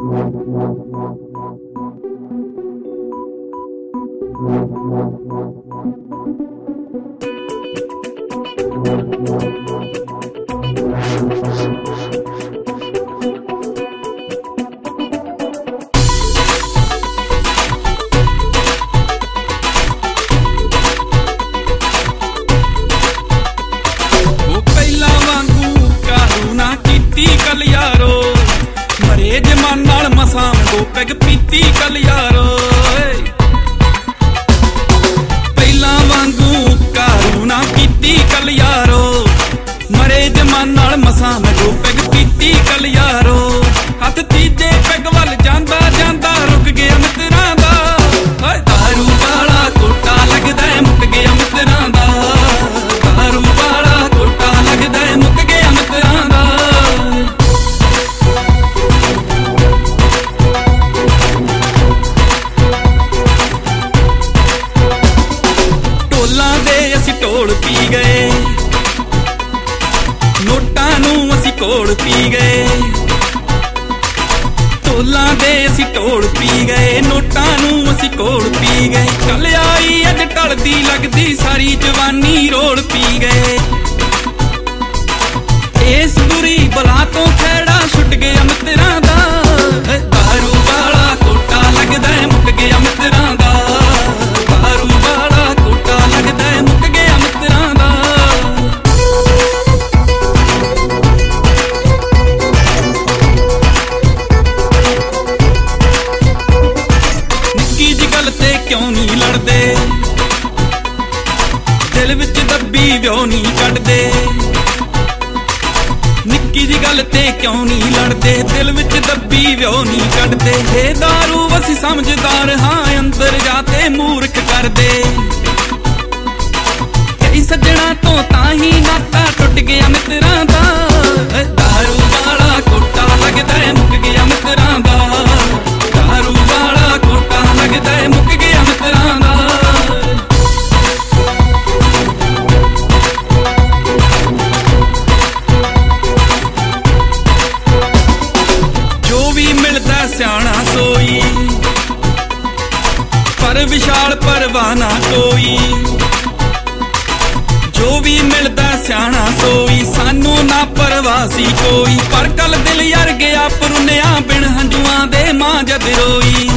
peg ਪੀਤੀ ਕਲ ਯਾਰੋ ਪਹਿਲਾਂ ਵਾਂਗੂ ਕਾਰੂ ਨਾ ਕੀਤੀ ਕਲ ਯਾਰੋ ਮਰੇ ਜਮਾਨ ਨਾਲ ਮਸਾਂ ਮੈਂ ਦੋ ਪੈਗ ਪੀਤੀ ਕਲ ਯਾਰੋ ਹੱਥ ਤੀਜੇ ਪੈਗ ਵੱਲ ਜਾਂਦਾ ਜਾਂਦਾ ਰੁਕ ਗਿਆ ਮਿੱਤਰਾਂ ਦਾ ਹਾਏ ਦਾਰੂ ਵਾਲਾ ਕੋਟਾ ਲੱਗਦਾ ਮੁੱਕ ਗਿਆ ਮਿੱਤਰਾਂ ਦਾ ਦਾਰੂ ਵਾਲਾ ਕੋਟਾ ਲੱਗਦਾ ਮੁੱਕ ਗਿਆ ਮਿੱਤਰਾਂ ਦਾ ਢੋਲ ਪੀ ਗਏ ਨੋਟਾਂ ਨੂੰ ਅਸੀਂ ਕੋਲ ਪੀ ਗਏ ਢੋਲਾਂ ਦੇ ਅਸੀਂ ਢੋਲ ਪੀ ਗਏ ਨੋਟਾਂ ਨੂੰ ਅਸੀਂ ਕੋਲ ਪੀ ਗਏ ਕੱਲ ਆਈ ਅੱਜ ਟਲਦੀ ਲੱਗਦੀ ਸਾਰੀ ਜਵਾਨੀ ਰੋਲ ਪੀ ਗਏ ਇਸ ਬੁਰੀ ਬਲਾ ਤੋਂ ਖੇੜਾ ਛੁੱਟ ਗਿਆ ਮਿੱਤਰਾਂ ਦਾ ਦਾਰੂ ਵਾਲਾ ਕੋਟਾ ਲੱਗਦਾ ਮੁੱਕ ਗਿਆ ਮਿੱਤਰਾਂ ਦਾ ਦਾਰੂ ਵਾਲਾ ਕੋਟਾ ਲੱਗਦਾ ਮੁੱਕ ਗਿਆ ਮਿੱਤਰਾਂ ਦਾ ਨਿੱਕੀ ਜਿਹੀ ਗੱਲ ਤੇ ਕਿਉਂ ਨਹੀਂ ਲੜਦੇ ਦਿਲ ਵਿੱਚ ਦੱਬੀ ਵਿਉ ਨਹੀਂ ਕੱਢਦੇ ਨਿੱਕੀ ਜਿਹੀ ਗੱਲ ਤੇ ਕਿਉਂ ਨਹੀਂ ਲੜਦੇ ਦਿਲ ਵਿੱਚ ਦੱਬੀ ਵਿਉ ਨਹੀਂ ਕੱਢਦੇ ਇਹ ਦਾਰੂ ਅਸੀਂ ਸਮਝਦਾਰ ਹਾਂ ਅੰਦਰ ਜਾ ਤੇ ਮੂਰਖ ਕਰਦੇ ਕਈ ਸੱਜਣਾ ਤੋਂ ਤਾਂ ਹੀ ਨਾਤਾ ਟੁੱਟ ਗਿਆ ਮਿੱਤਰਾਂ ਦਾ ਦਾਰੂ ਵਾਲਾ ਕੋਟਾ ਲੱਗਦਾ ਮੁੱਕ ਗਿਆ ਮਿੱਤਰਾਂ ਦਾ ਦਾਰੂ ਵਾਲਾ ਕੋਟਾ ਲੱਗਦਾ ਮੁੱਕ ਗਿਆ ਮਿੱਤਰਾਂ ਦਾ ਸਿਆਣਾ ਸੋਈ ਪਰ ਵਿਸ਼ਾਲ ਪਰਵਾਹ ਨਾ ਕੋਈ ਜੋ ਵੀ ਮਿਲਦਾ ਸਿਆਣਾ ਸੋਈ ਸਾਨੂੰ ਨਾ ਪਰਵਾਹ ਸੀ ਕੋਈ ਪਰ ਕੱਲ ਦਿਲ ਯਰ ਗਿਆ ਪਰੁੰਨਿਆ ਬਿਨ ਹੰਝੂਆਂ ਦੇ ਮਾਂ ਜਦ ਰੋਈ